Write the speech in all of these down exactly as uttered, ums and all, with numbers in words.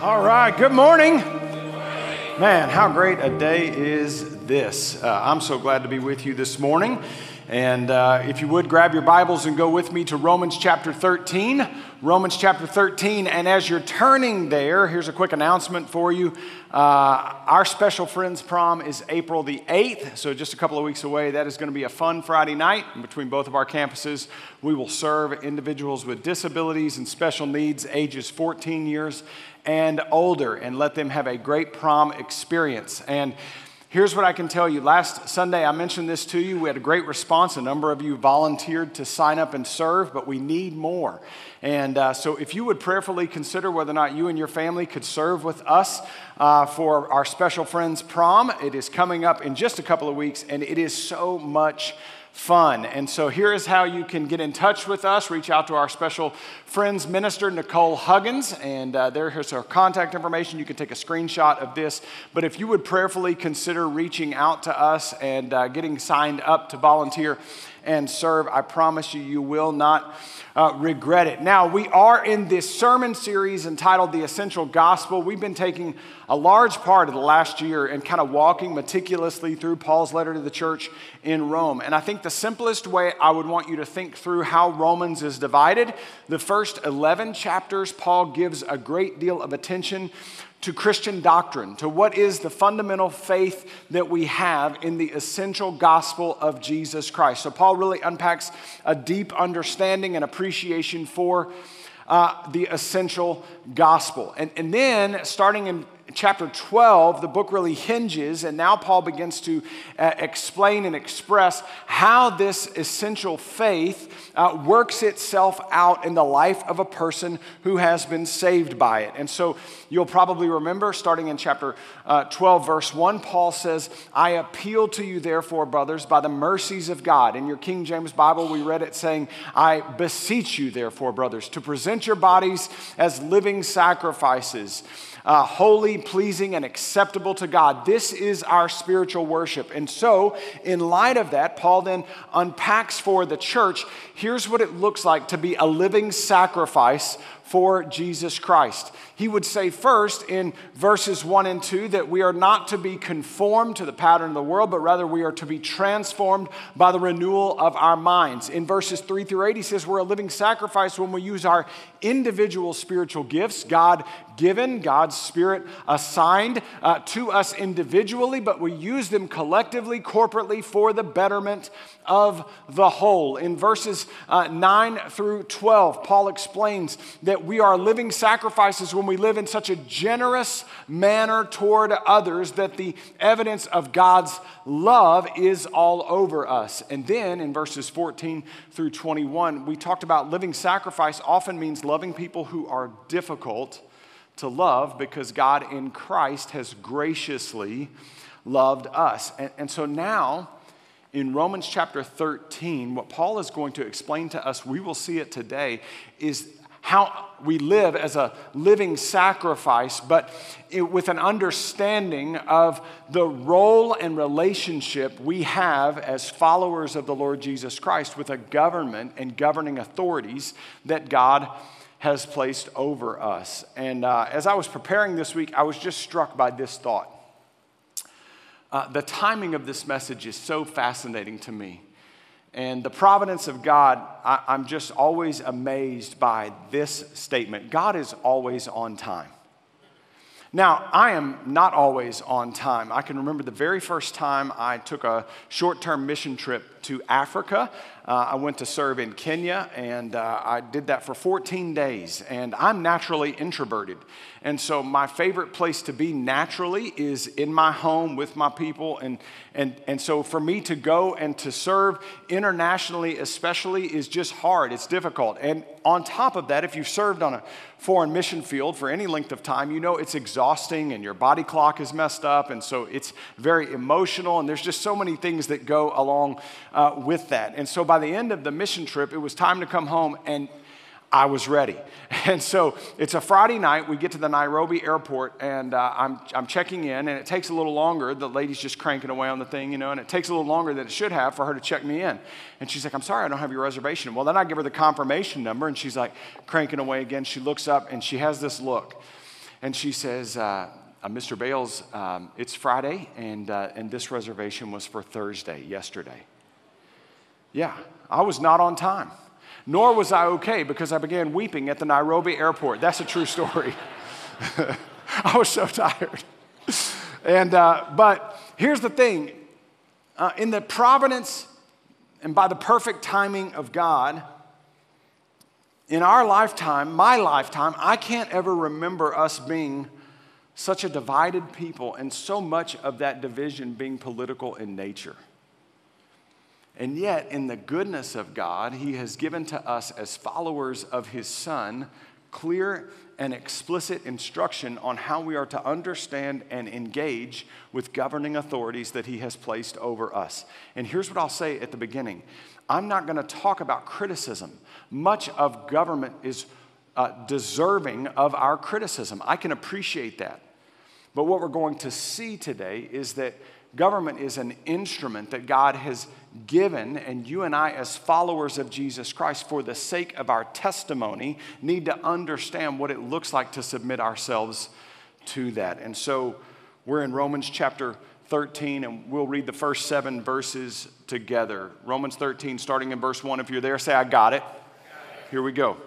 All right, good morning. Man, how great a day is this. Uh, I'm so glad to be with you this morning. And uh, if you would, grab your Bibles and go with me to Romans chapter thirteen. Romans chapter thirteen. And as you're turning there, here's a quick announcement for you. Uh, our Special Friends Prom is April the eighth, so just a couple of weeks away. That is going to be a fun Friday night between both of our campuses. We will serve individuals with disabilities and special needs, ages fourteen years and older, and let them have a great prom experience. And here's what I can tell you. Last Sunday, I mentioned this to you. We had a great response. A number of you volunteered to sign up and serve, but we need more. And uh, so if you would prayerfully consider whether or not you and your family could serve with us uh, for our Special Friends Prom. It is coming up in just a couple of weeks, and it is so much fun. And so here is how you can get in touch with us. Reach out to our Special Friends Minister, Nicole Huggins, and uh, there's her contact information. You can take a screenshot of this. But if you would prayerfully consider reaching out to us and uh, getting signed up to volunteer and serve, I promise you, you will not uh, regret it. Now, we are in this sermon series entitled The Essential Gospel. We've been taking a large part of the last year and kind of walking meticulously through Paul's letter to the church in Rome. And I think the simplest way I would want you to think through how Romans is divided, the first eleven chapters, Paul gives a great deal of attention to Christian doctrine, to what is the fundamental faith that we have in the essential gospel of Jesus Christ. So Paul really unpacks a deep understanding and appreciation for uh, the essential gospel. And, and then starting in chapter twelve, the book really hinges, and now Paul begins to uh, explain and express how this essential faith uh, works itself out in the life of a person who has been saved by it. And so you'll probably remember, starting in chapter uh, twelve, verse one, Paul says, I appeal to you, therefore, brothers, by the mercies of God. In your King James Bible, we read it saying, I beseech you, therefore, brothers, to present your bodies as living sacrifices, Uh, holy, pleasing, and acceptable to God. This is our spiritual worship. And so, in light of that, Paul then unpacks for the church, here's what it looks like to be a living sacrifice for Jesus Christ. He would say first in verses one and two that we are not to be conformed to the pattern of the world, but rather we are to be transformed by the renewal of our minds. In verses three through eight, he says we're a living sacrifice when we use our individual spiritual gifts, God given, God's Spirit assigned uh, to us individually, but we use them collectively, corporately, for the betterment of the whole. In verses uh, nine through twelve, Paul explains that we are living sacrifices when we live in such a generous manner toward others that the evidence of God's love is all over us. And then in verses fourteen through twenty-one, we talked about living sacrifice often means loving people who are difficult to love because God in Christ has graciously loved us. And, and so now, in Romans chapter thirteen, what Paul is going to explain to us, we will see it today, is how we live as a living sacrifice, but it, with an understanding of the role and relationship we have as followers of the Lord Jesus Christ with a government and governing authorities that God has placed over us. And uh, as I was preparing this week, I was just struck by this thought. Uh, the timing of this message is so fascinating to me. And the providence of God, I, I'm just always amazed by this statement. God is always on time. Now, I am not always on time. I can remember the very first time I took a short-term mission trip to Africa. Uh, I went to serve in Kenya, and uh, I did that for fourteen days. And I'm naturally introverted. And so my favorite place to be naturally is in my home with my people. And, and, and so for me to go and to serve internationally especially is just hard. It's difficult. And on top of that, if you've served on a foreign mission field for any length of time, you know it's exhausting and your body clock is messed up. And so it's very emotional. And there's just so many things that go along uh, with that. And so by the end of the mission trip, it was time to come home, and I was ready. And so it's a Friday night. We get to the Nairobi airport, and uh, I'm I'm checking in, and it takes a little longer. The lady's just cranking away on the thing, you know, and it takes a little longer than it should have for her to check me in. And she's like, I'm sorry, I don't have your reservation. Well, then I give her the confirmation number, and she's like cranking away again. She looks up, and she has this look. And she says, uh, uh, Mister Bales, um, it's Friday, and, uh, and this reservation was for Thursday, yesterday. Yeah, I was not on time. Nor was I okay because I began weeping at the Nairobi airport. That's a true story. I was so tired. And, uh, but here's the thing. Uh, in the providence and by the perfect timing of God, in our lifetime, my lifetime, I can't ever remember us being such a divided people and so much of that division being political in nature. And yet, in the goodness of God, He has given to us as followers of His Son clear and explicit instruction on how we are to understand and engage with governing authorities that He has placed over us. And here's what I'll say at the beginning. I'm not going to talk about criticism. Much of government is uh, deserving of our criticism. I can appreciate that. But what we're going to see today is that government is an instrument that God has given, and you and I, as followers of Jesus Christ, for the sake of our testimony, need to understand what it looks like to submit ourselves to that. And so we're in Romans chapter thirteen, and we'll read the first seven verses together. Romans thirteen, starting in verse one. If you're there, say, I got it. Here we go.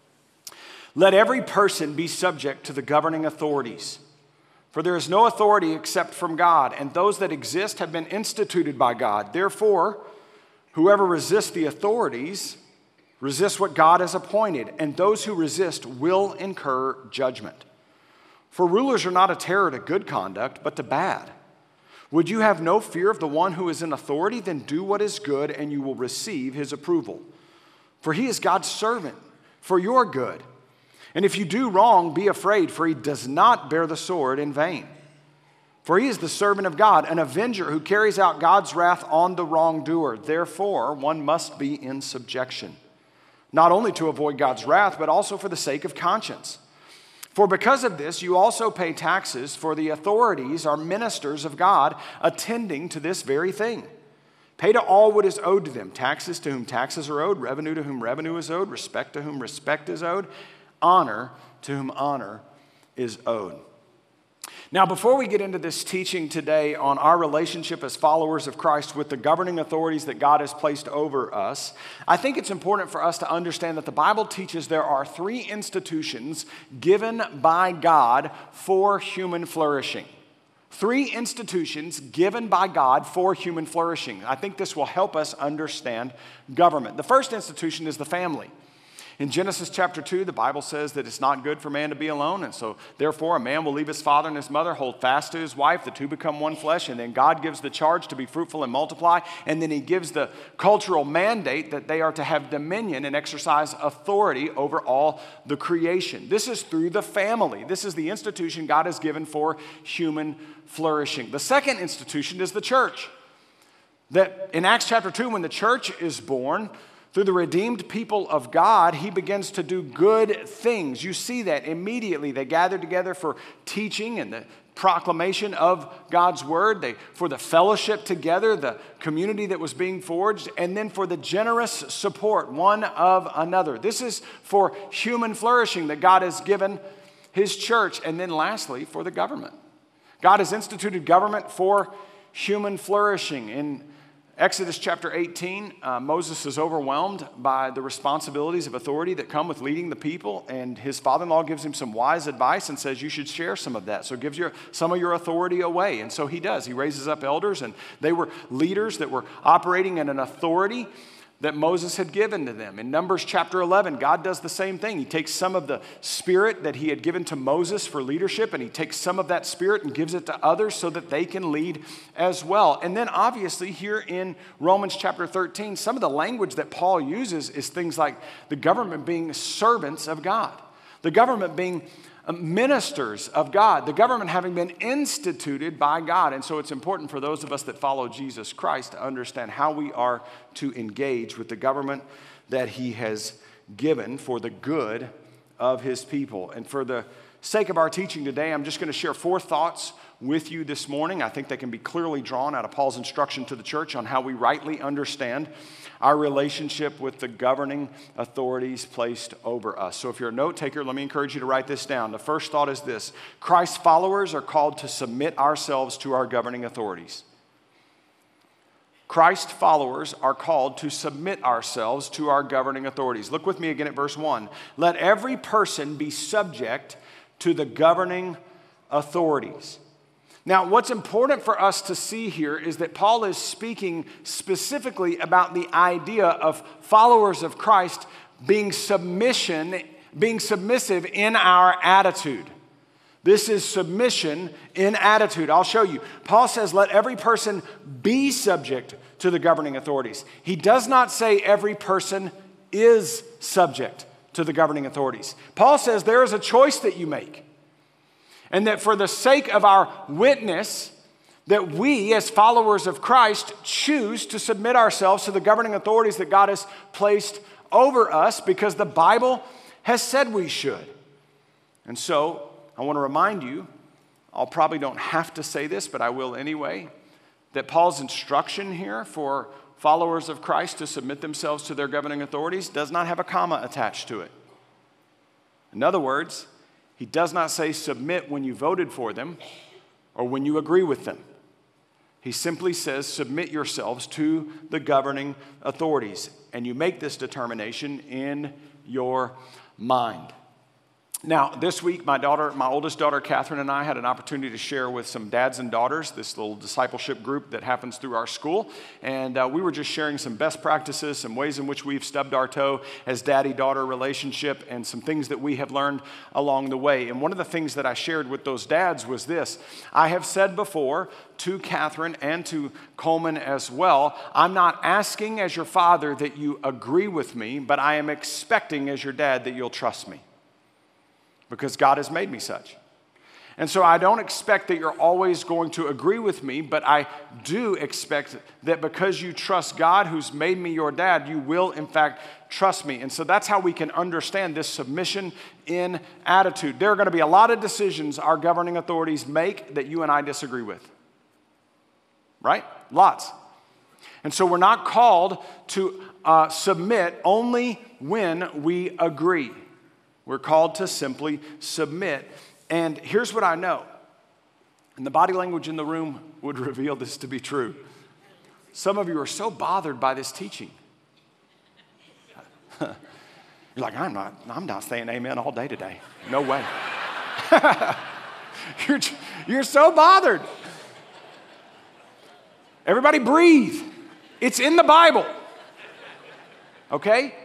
Let every person be subject to the governing authorities. For there is no authority except from God, and those that exist have been instituted by God. Therefore, whoever resists the authorities resists what God has appointed, and those who resist will incur judgment. For rulers are not a terror to good conduct, but to bad. Would you have no fear of the one who is in authority? Then do what is good, and you will receive his approval. For he is God's servant for your good. And if you do wrong, be afraid, for he does not bear the sword in vain. For he is the servant of God, an avenger who carries out God's wrath on the wrongdoer. Therefore, one must be in subjection, not only to avoid God's wrath, but also for the sake of conscience. For because of this, you also pay taxes, for the authorities are ministers of God, attending to this very thing. Pay to all what is owed to them, taxes to whom taxes are owed, revenue to whom revenue is owed, respect to whom respect is owed, honor to whom honor is owed. Now, before we get into this teaching today on our relationship as followers of Christ with the governing authorities that God has placed over us, I think it's important for us to understand that the Bible teaches there are three institutions given by God for human flourishing. Three institutions given by God for human flourishing. I think this will help us understand government. The first institution is the family. In Genesis chapter two, the Bible says that it's not good for man to be alone, and so therefore a man will leave his father and his mother, hold fast to his wife, the two become one flesh, and then God gives the charge to be fruitful and multiply, and then he gives the cultural mandate that they are to have dominion and exercise authority over all the creation. This is through the family. This is the institution God has given for human flourishing. The second institution is the church. That in Acts chapter two, when the church is born, through the redeemed people of God, he begins to do good things. You see that immediately. They gather together for teaching and the proclamation of God's word, they, for the fellowship together, the community that was being forged, and then for the generous support one of another. This is for human flourishing that God has given his church. And then lastly, for the government. God has instituted government for human flourishing. In Exodus chapter eighteen, uh, Moses is overwhelmed by the responsibilities of authority that come with leading the people, and his father-in-law gives him some wise advice and says you should share some of that. So gives your, some of your authority away, and so he does. He raises up elders, and they were leaders that were operating in an authority that Moses had given to them. In Numbers chapter eleven, God does the same thing. He takes some of the spirit that he had given to Moses for leadership, and he takes some of that spirit and gives it to others so that they can lead as well. And then obviously here in Romans chapter thirteen, some of the language that Paul uses is things like the government being servants of God, the government being ministers of God, the government having been instituted by God. And so it's important for those of us that follow Jesus Christ to understand how we are to engage with the government that he has given for the good of his people. And for the sake of our teaching today, I'm just going to share four thoughts with you this morning. I think they can be clearly drawn out of Paul's instruction to the church on how we rightly understand our relationship with the governing authorities placed over us. So if you're a note taker, let me encourage you to write this down. The first thought is this: Christ's followers are called to submit ourselves to our governing authorities. Christ followers are called to submit ourselves to our governing authorities. Look with me again at verse one. Let every person be subject to the governing authorities. Now, what's important for us to see here is that Paul is speaking specifically about the idea of followers of Christ being submission, being submissive in our attitude. This is submission in attitude. I'll show you. Paul says, let every person be subject to the governing authorities. He does not say every person is subject to the governing authorities. Paul says there is a choice that you make. And that for the sake of our witness, that we as followers of Christ choose to submit ourselves to the governing authorities that God has placed over us because the Bible has said we should. And so, I want to remind you, I probably don't have to say this, but I will anyway, that Paul's instruction here for followers of Christ to submit themselves to their governing authorities does not have a comma attached to it. In other words, he does not say submit when you voted for them or when you agree with them. He simply says submit yourselves to the governing authorities, and you make this determination in your mind. Now, this week, my daughter, my oldest daughter, Catherine, and I had an opportunity to share with some dads and daughters, this little discipleship group that happens through our school. And uh, we were just sharing some best practices, some ways in which we've stubbed our toe as daddy-daughter relationship, and some things that we have learned along the way. And one of the things that I shared with those dads was this: I have said before to Catherine and to Coleman as well, I'm not asking as your father that you agree with me, but I am expecting as your dad that you'll trust me, because God has made me such. And so I don't expect that you're always going to agree with me, but I do expect that because you trust God who's made me your dad, you will in fact trust me. And so that's how we can understand this submission in attitude. There are going to be a lot of decisions our governing authorities make that you and I disagree with. Right? Lots. And so we're not called to uh, submit only when we agree. We're called to simply submit. And here's what I know, and the body language in the room would reveal this to be true. Some of you are so bothered by this teaching. You're like, I'm not, I'm not saying amen all day today. No way. you're, you're so bothered. Everybody breathe. It's in the Bible. Okay?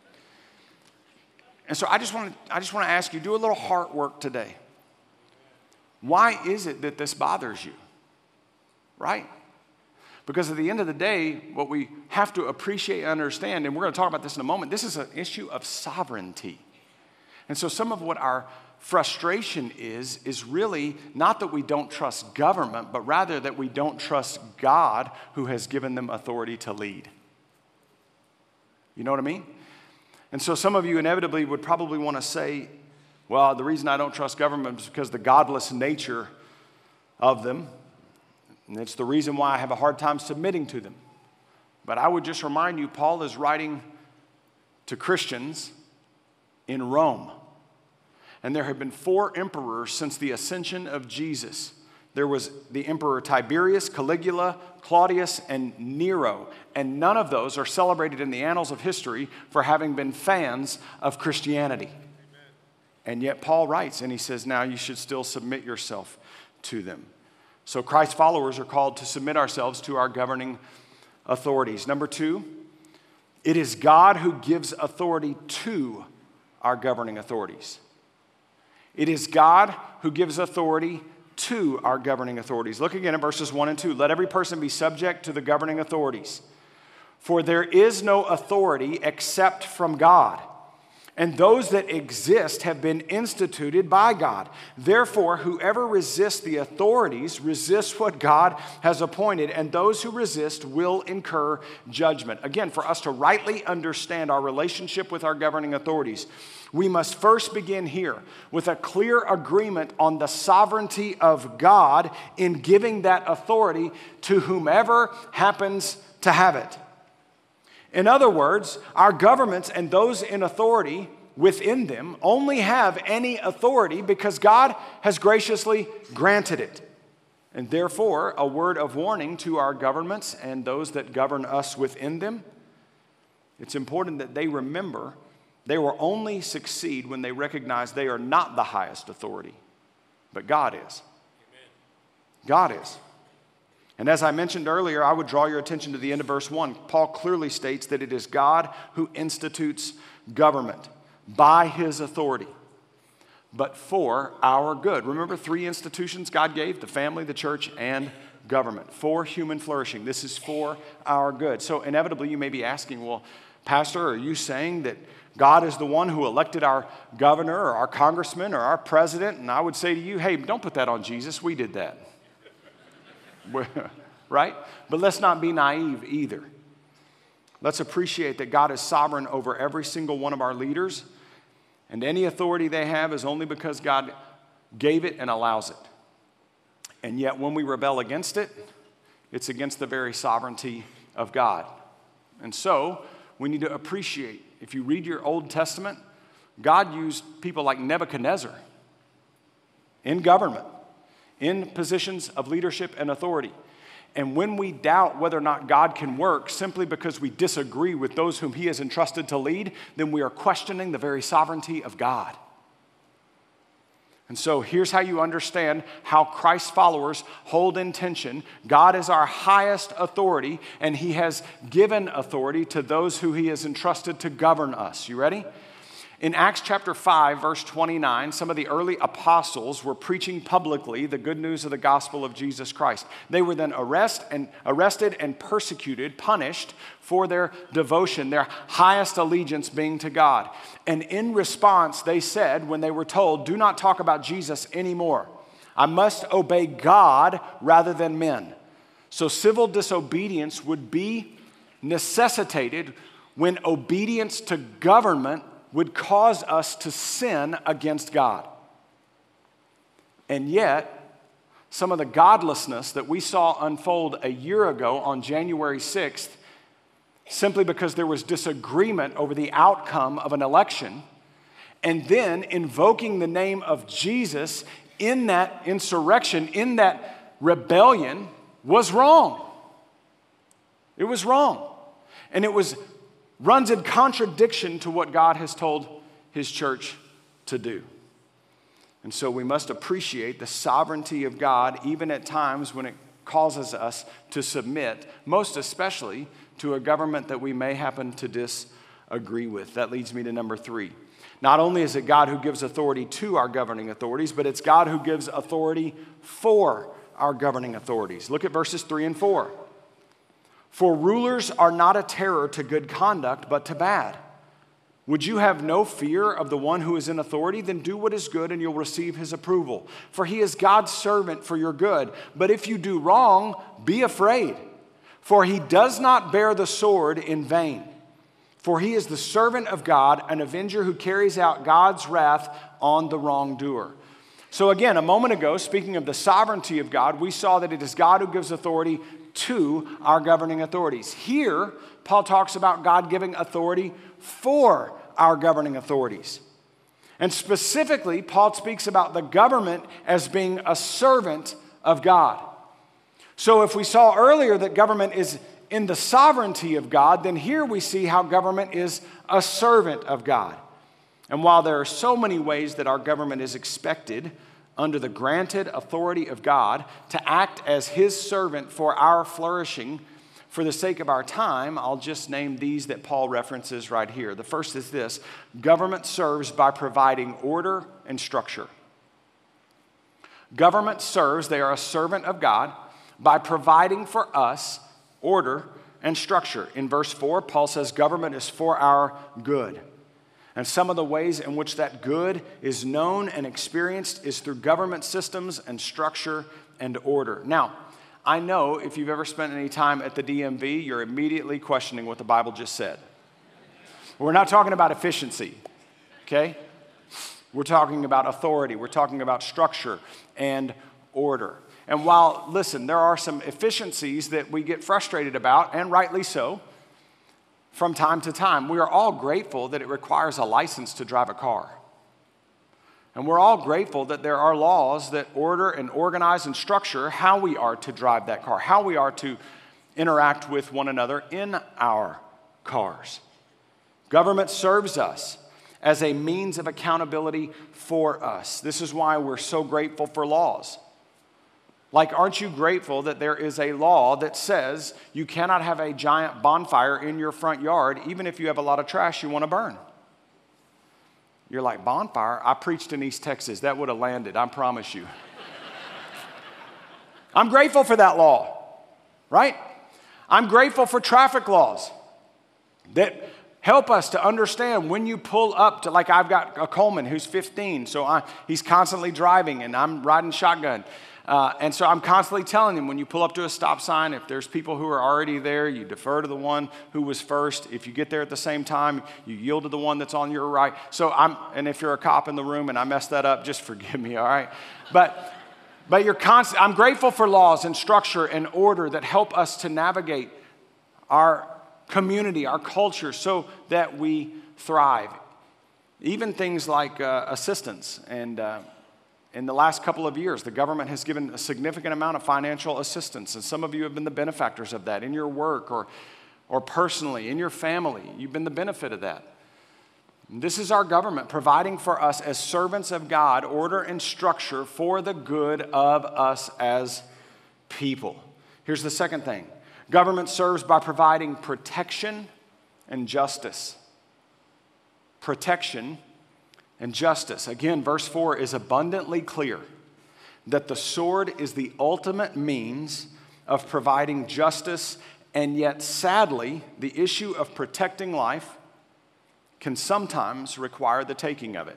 And so I just want to I just want to ask you, do a little heart work today. Why is it that this bothers you? Right? Because at the end of the day, what we have to appreciate and understand, and we're going to talk about this in a moment, this is an issue of sovereignty. And so some of what our frustration is, is really not that we don't trust government, but rather that we don't trust God who has given them authority to lead. You know what I mean? And so some of you inevitably would probably want to say, well, the reason I don't trust government is because of the godless nature of them. And it's the reason why I have a hard time submitting to them. But I would just remind you, Paul is writing to Christians in Rome. And there have been four emperors since the ascension of Jesus. There was the Emperor Tiberius, Caligula, Claudius, and Nero. And none of those are celebrated in the annals of history for having been fans of Christianity. Amen. And yet Paul writes, and he says, now you should still submit yourself to them. So Christ's followers are called to submit ourselves to our governing authorities. Number two, it is God who gives authority to our governing authorities. It is God who gives authority to our governing authorities. Look again at verses one and two. Let every person be subject to the governing authorities. For there is no authority except from God, and those that exist have been instituted by God. Therefore, whoever resists the authorities resists what God has appointed, and those who resist will incur judgment. Again, for us to rightly understand our relationship with our governing authorities, we must first begin here with a clear agreement on the sovereignty of God in giving that authority to whomever happens to have it. In other words, our governments and those in authority within them only have any authority because God has graciously granted it. And therefore, a word of warning to our governments and those that govern us within them, it's important that they remember they will only succeed when they recognize they are not the highest authority, but God is. Amen. God is. And as I mentioned earlier, I would draw your attention to the end of verse one. Paul clearly states that it is God who institutes government by his authority, but for our good. Remember three institutions God gave: the family, the church, and government, for human flourishing. This is for our good. So inevitably you may be asking, well, Pastor, are you saying that God is the one who elected our governor or our congressman or our president? And I would say to you, hey, don't put that on Jesus. We did that. Right? But let's not be naive either. Let's appreciate that God is sovereign over every single one of our leaders, and any authority they have is only because God gave it and allows it. And yet when we rebel against it, it's against the very sovereignty of God. And so we need to appreciate, if you read your Old Testament, God used people like Nebuchadnezzar in government, in positions of leadership and authority. And when we doubt whether or not God can work simply because we disagree with those whom he has entrusted to lead, then we are questioning the very sovereignty of God. And so here's how you understand how Christ's followers hold in tension. God is our highest authority, and he has given authority to those who he has entrusted to govern us. You ready? In Acts chapter five, verse twenty-nine, some of the early apostles were preaching publicly the good news of the gospel of Jesus Christ. They were then arrest and, arrested and persecuted, punished for their devotion, their highest allegiance being to God. And in response, they said, when they were told, do not talk about Jesus anymore. I must obey God rather than men. So civil disobedience would be necessitated when obedience to government would cause us to sin against God. And yet, some of the godlessness that we saw unfold a year ago on January sixth, simply because there was disagreement over the outcome of an election, and then invoking the name of Jesus in that insurrection, in that rebellion, was wrong. It was wrong. And it was runs in contradiction to what God has told his church to do. And so we must appreciate the sovereignty of God even at times when it causes us to submit, most especially to a government that we may happen to disagree with. That leads me to number three. Not only is it God who gives authority to our governing authorities, but it's God who gives authority for our governing authorities. Look at verses three and four. For rulers are not a terror to good conduct, but to bad. Would you have no fear of the one who is in authority? Then do what is good and you'll receive his approval. For he is God's servant for your good. But if you do wrong, be afraid. For he does not bear the sword in vain. For he is the servant of God, an avenger who carries out God's wrath on the wrongdoer. So again, a moment ago, speaking of the sovereignty of God, we saw that it is God who gives authority to our governing authorities. Here, Paul talks about God giving authority for our governing authorities. And specifically, Paul speaks about the government as being a servant of God. So if we saw earlier that government is in the sovereignty of God, then here we see how government is a servant of God. And while there are so many ways that our government is expected under the granted authority of God to act as his servant for our flourishing, for the sake of our time, I'll just name these that Paul references right here. The first is this: government serves by providing order and structure. Government serves, they are a servant of God, by providing for us order and structure. In verse four, Paul says government is for our good. And some of the ways in which that good is known and experienced is through government systems and structure and order. Now, I know if you've ever spent any time at the D M V, you're immediately questioning what the Bible just said. We're not talking about efficiency, okay? We're talking about authority. We're talking about structure and order. And while, listen, there are some efficiencies that we get frustrated about, and rightly so, from time to time, we are all grateful that it requires a license to drive a car. And we're all grateful that there are laws that order and organize and structure how we are to drive that car, how we are to interact with one another in our cars. Government serves us as a means of accountability for us. This is why we're so grateful for laws. Like, aren't you grateful that there is a law that says you cannot have a giant bonfire in your front yard, even if you have a lot of trash you want to burn? You're like, bonfire? I preached in East Texas. That would have landed, I promise you. I'm grateful for that law, right? I'm grateful for traffic laws that help us to understand when you pull up to, like I've got a Coleman who's fifteen, so I, he's constantly driving and I'm riding shotgun. Uh, and so I'm constantly telling him, when you pull up to a stop sign, if there's people who are already there, you defer to the one who was first. If you get there at the same time, you yield to the one that's on your right. So I'm, and if you're a cop in the room and I messed that up, just forgive me, all right? But, but you're constant. I'm grateful for laws and structure and order that help us to navigate our community, our culture, so that we thrive. Even things like uh, assistance and uh, in the last couple of years, the government has given a significant amount of financial assistance, and some of you have been the benefactors of that in your work or, or personally, in your family. You've been the benefit of that. And this is our government providing for us as servants of God order and structure for the good of us as people. Here's the second thing. Government serves by providing protection and justice. Protection and justice. Again, verse four is abundantly clear that the sword is the ultimate means of providing justice, and yet, sadly, the issue of protecting life can sometimes require the taking of it.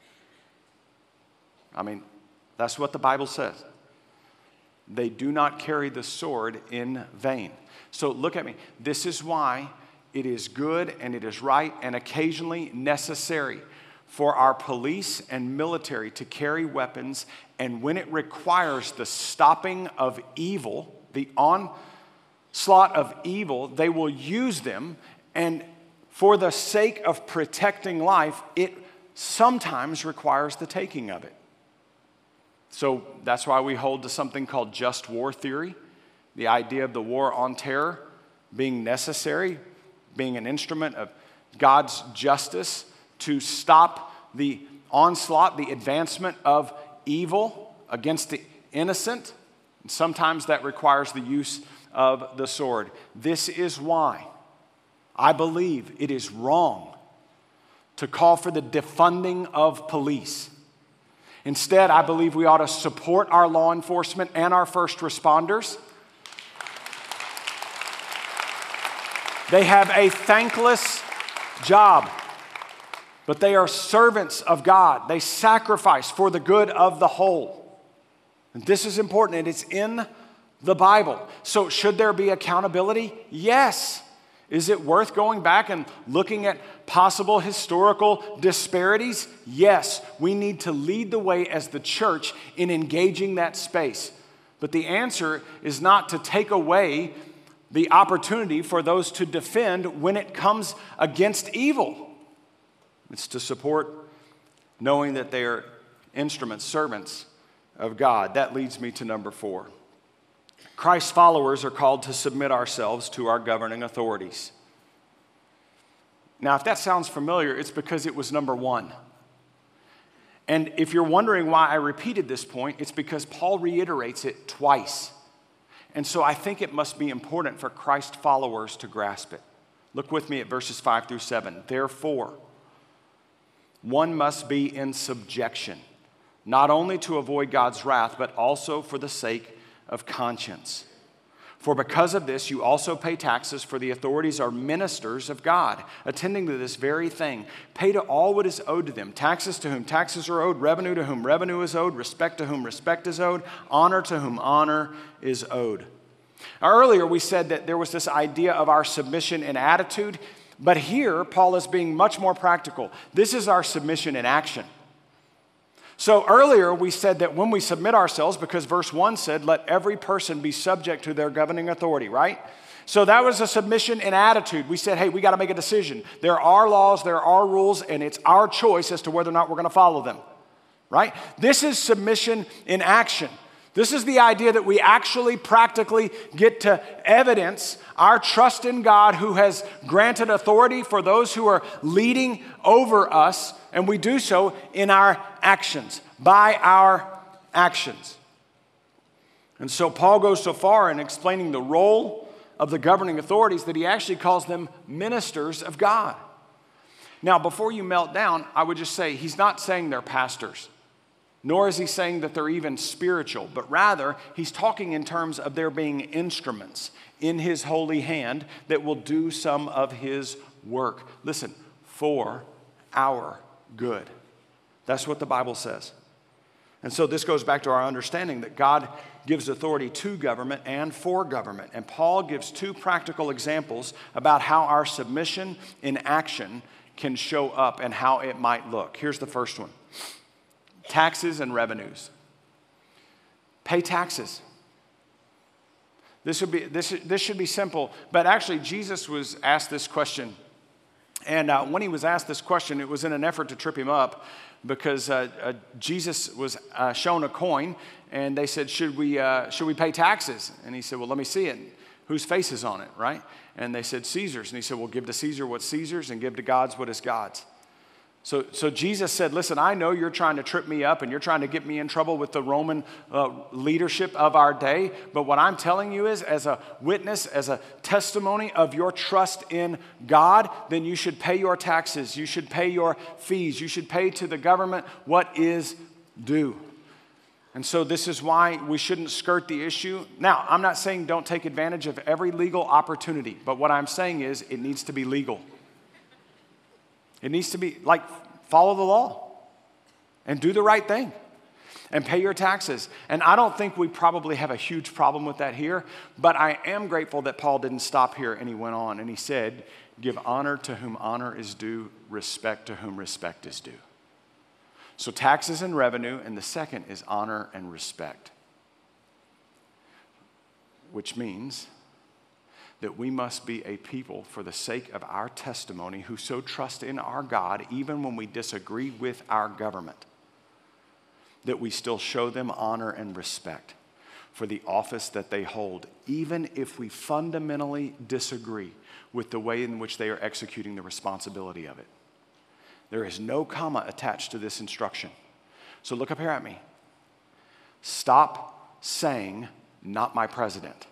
I mean, that's what the Bible says. They do not carry the sword in vain. So look at me. This is why it is good and it is right and occasionally necessary for our police and military to carry weapons, and when it requires the stopping of evil, the onslaught of evil, they will use them, and for the sake of protecting life, it sometimes requires the taking of it. So that's why we hold to something called just war theory, the idea of the war on terror being necessary, being an instrument of God's justice to stop the onslaught, the advancement of evil against the innocent. And sometimes that requires the use of the sword. This is why I believe it is wrong to call for the defunding of police. Instead, I believe we ought to support our law enforcement and our first responders. They have a thankless job, but they are servants of God. They sacrifice for the good of the whole. And this is important, and it's in the Bible. So should there be accountability? Yes. Is it worth going back and looking at possible historical disparities? Yes. We need to lead the way as the church in engaging that space. But the answer is not to take away the opportunity for those to defend when it comes against evil. It's to support knowing that they are instruments, servants of God. That leads me to number four. Christ's followers are called to submit ourselves to our governing authorities. Now, if that sounds familiar, it's because it was number one. And if you're wondering why I repeated this point, it's because Paul reiterates it twice. And so I think it must be important for Christ followers to grasp it. Look with me at verses five through seven. Therefore, one must be in subjection, not only to avoid God's wrath, but also for the sake of conscience. For because of this, you also pay taxes, for the authorities are ministers of God, attending to this very thing. Pay to all what is owed to them, taxes to whom taxes are owed, revenue to whom revenue is owed, respect to whom respect is owed, honor to whom honor is owed. Now, earlier we said that there was this idea of our submission and attitude, but here Paul is being much more practical. This is our submission in action. So earlier we said that when we submit ourselves, because verse one said, let every person be subject to their governing authority, right? So that was a submission in attitude. We said, hey, we got to make a decision. There are laws, there are rules, and it's our choice as to whether or not we're going to follow them, right? This is submission in action. This is the idea that we actually practically get to evidence our trust in God, who has granted authority for those who are leading over us, and we do so in our actions, by our actions. And so Paul goes so far in explaining the role of the governing authorities that he actually calls them ministers of God. Now, before you melt down, I would just say he's not saying they're pastors. Nor is he saying that they're even spiritual, but rather he's talking in terms of there being instruments in his holy hand that will do some of his work. Listen, for our good. That's what the Bible says. And so this goes back to our understanding that God gives authority to government and for government. And Paul gives two practical examples about how our submission in action can show up and how it might look. Here's the first one. Taxes and revenues. Pay taxes. This would be this, this should be simple, but actually Jesus was asked this question. And uh, when he was asked this question, it was in an effort to trip him up, because uh, uh, Jesus was uh, shown a coin, and they said, should we, uh, should we pay taxes? And he said, well, let me see it. Whose face is on it, right? And they said, Caesar's. And he said, well, give to Caesar what's Caesar's and give to God's what is God's. So, so Jesus said, listen, I know you're trying to trip me up and you're trying to get me in trouble with the Roman uh, leadership of our day. But what I'm telling you is, as a witness, as a testimony of your trust in God, then you should pay your taxes. You should pay your fees. You should pay to the government what is due. And so this is why we shouldn't skirt the issue. Now, I'm not saying don't take advantage of every legal opportunity. But what I'm saying is it needs to be legal. It needs to be like follow the law and do the right thing and pay your taxes. And I don't think we probably have a huge problem with that here, but I am grateful that Paul didn't stop here and he went on and he said, give honor to whom honor is due, respect to whom respect is due. So taxes and revenue, and the second is honor and respect, which means that we must be a people for the sake of our testimony who so trust in our God, even when we disagree with our government, that we still show them honor and respect for the office that they hold, even if we fundamentally disagree with the way in which they are executing the responsibility of it. There is no comma attached to this instruction. So look up here at me. Stop saying, not my president.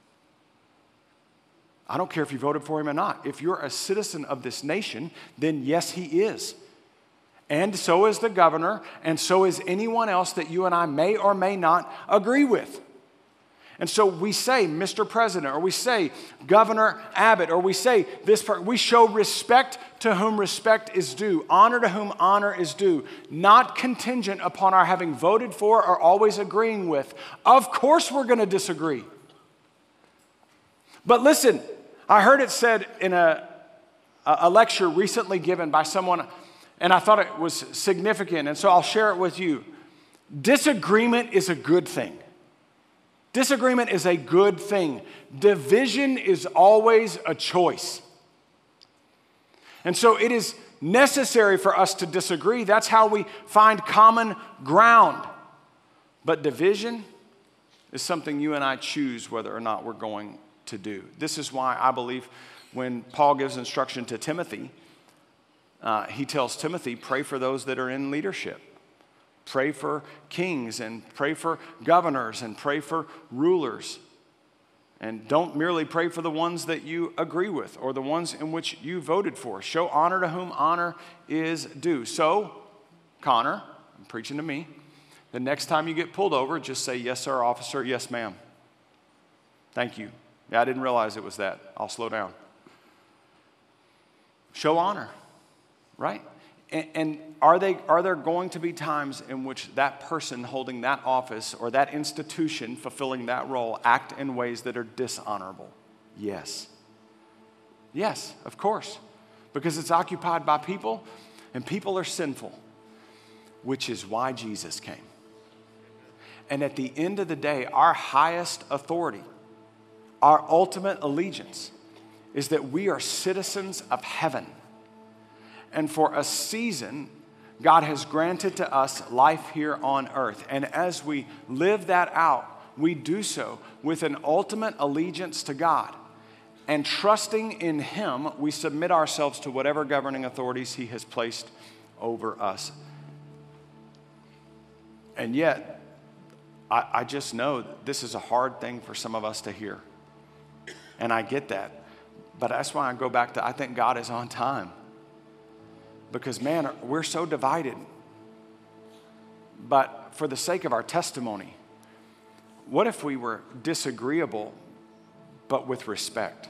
I don't care if you voted for him or not. If you're a citizen of this nation, then yes, he is. And so is the governor, and so is anyone else that you and I may or may not agree with. And so we say, Mister President, or we say, Governor Abbott, or we say this part. We show respect to whom respect is due, honor to whom honor is due, not contingent upon our having voted for or always agreeing with. Of course we're going to disagree. But listen, I heard it said in a, a lecture recently given by someone, and I thought it was significant, and so I'll share it with you. Disagreement is a good thing. Disagreement is a good thing. Division is always a choice. And so it is necessary for us to disagree. That's how we find common ground. But division is something you and I choose whether or not we're going to do. This is why I believe when Paul gives instruction to Timothy, uh, he tells Timothy, pray for those that are in leadership. Pray for kings and pray for governors and pray for rulers. And don't merely pray for the ones that you agree with or the ones in which you voted for. Show honor to whom honor is due. So, Connor, I'm preaching to me, the next time you get pulled over, just say, yes, sir, officer, yes, ma'am. Thank you. Yeah, I didn't realize it was that. I'll slow down. Show honor, right? And, and are they, are there going to be times in which that person holding that office or that institution fulfilling that role act in ways that are dishonorable? Yes. Yes, of course. Because it's occupied by people, and people are sinful, which is why Jesus came. And at the end of the day, our highest authority, our ultimate allegiance, is that we are citizens of heaven. And for a season, God has granted to us life here on earth. And as we live that out, we do so with an ultimate allegiance to God. And trusting in Him, we submit ourselves to whatever governing authorities He has placed over us. And yet, I, I just know that this is a hard thing for some of us to hear. And I get that. But that's why I go back to, I think God is on time. Because, man, we're so divided. But for the sake of our testimony, what if we were disagreeable, but with respect?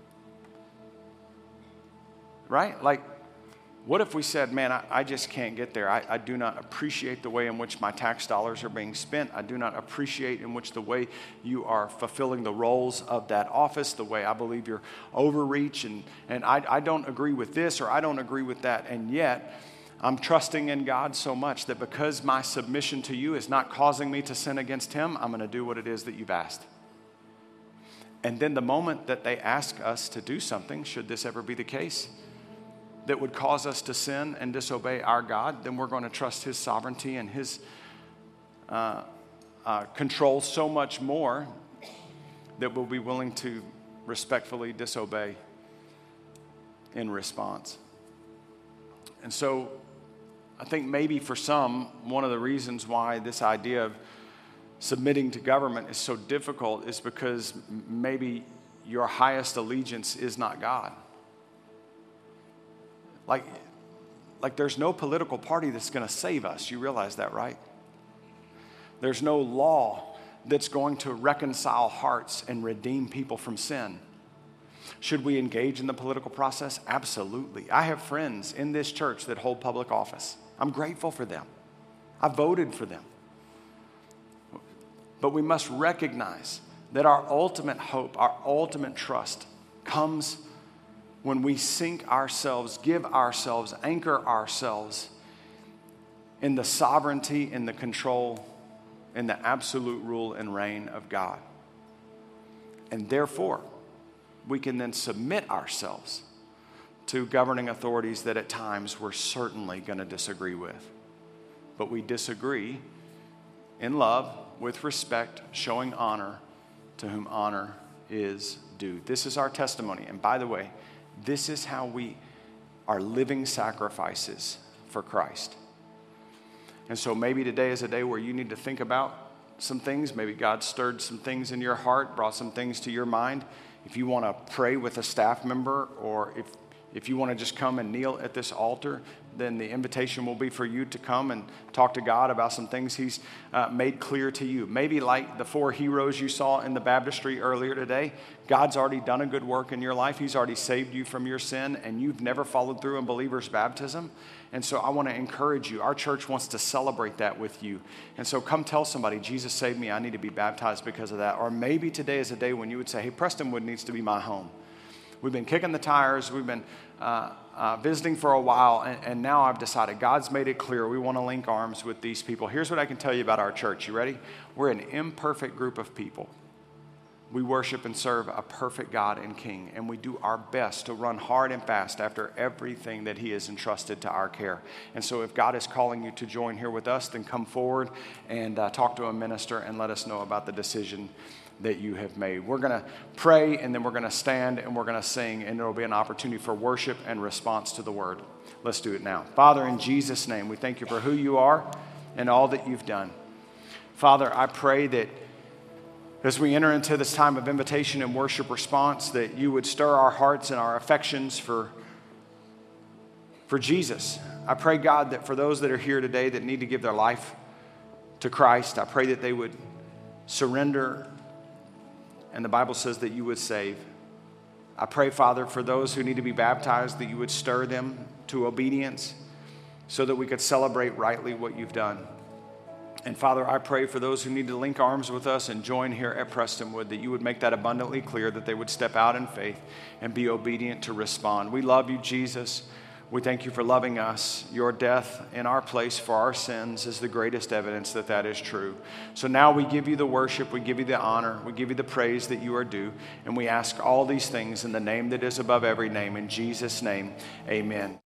Right? Like, what if we said, man, I, I just can't get there. I, I do not appreciate the way in which my tax dollars are being spent. I do not appreciate in which the way you are fulfilling the roles of that office, the way I believe you're overreach, and, and I, I don't agree with this or I don't agree with that. And yet, I'm trusting in God so much that because my submission to you is not causing me to sin against Him, I'm going to do what it is that you've asked. And then the moment that they ask us to do something, should this ever be the case, that would cause us to sin and disobey our God, then we're going to trust His sovereignty and His uh, uh, control so much more that we'll be willing to respectfully disobey in response. And so I think maybe for some, one of the reasons why this idea of submitting to government is so difficult is because maybe your highest allegiance is not God. Like, like there's no political party that's going to save us. You realize that, right? There's no law that's going to reconcile hearts and redeem people from sin. Should we engage in the political process? Absolutely. I have friends in this church that hold public office. I'm grateful for them. I voted for them. But we must recognize that our ultimate hope, our ultimate trust comes when we sink ourselves, give ourselves, anchor ourselves in the sovereignty, in the control, in the absolute rule and reign of God. And therefore, we can then submit ourselves to governing authorities that at times we're certainly going to disagree with. But we disagree in love, with respect, showing honor to whom honor is due. This is our testimony. And by the way, this is how we are living sacrifices for Christ. And so maybe today is a day where you need to think about some things. Maybe God stirred some things in your heart, brought some things to your mind. If you want to pray with a staff member, or if If you want to just come and kneel at this altar, then the invitation will be for you to come and talk to God about some things He's uh, made clear to you. Maybe like the four heroes you saw in the baptistry earlier today, God's already done a good work in your life. He's already saved you from your sin, and you've never followed through in believer's baptism. And so I want to encourage you. Our church wants to celebrate that with you. And so come tell somebody, Jesus saved me. I need to be baptized because of that. Or maybe today is a day when you would say, hey, Prestonwood needs to be my home. We've been kicking the tires. We've been uh, uh, visiting for a while, and, and now I've decided God's made it clear we want to link arms with these people. Here's what I can tell you about our church. You ready? We're an imperfect group of people. We worship and serve a perfect God and King, and we do our best to run hard and fast after everything that He has entrusted to our care. And so if God is calling you to join here with us, then come forward and uh, talk to a minister and let us know about the decision that you have made. We're going to pray, and then we're going to stand, and we're going to sing, and there will be an opportunity for worship and response to the word. Let's do it now. Father, in Jesus' name, we thank you for who you are and all that you've done. Father, I pray that as we enter into this time of invitation and worship response, that you would stir our hearts and our affections for, for Jesus. I pray, God, that for those that are here today that need to give their life to Christ, I pray that they would surrender And the Bible says that you would save. I pray, Father, for those who need to be baptized, that you would stir them to obedience so that we could celebrate rightly what you've done. And Father, I pray for those who need to link arms with us and join here at Prestonwood, that you would make that abundantly clear, that they would step out in faith and be obedient to respond. We love you, Jesus. We thank you for loving us. Your death in our place for our sins is the greatest evidence that that is true. So now we give you the worship, we give you the honor, we give you the praise that you are due, and we ask all these things in the name that is above every name. In Jesus' name, amen.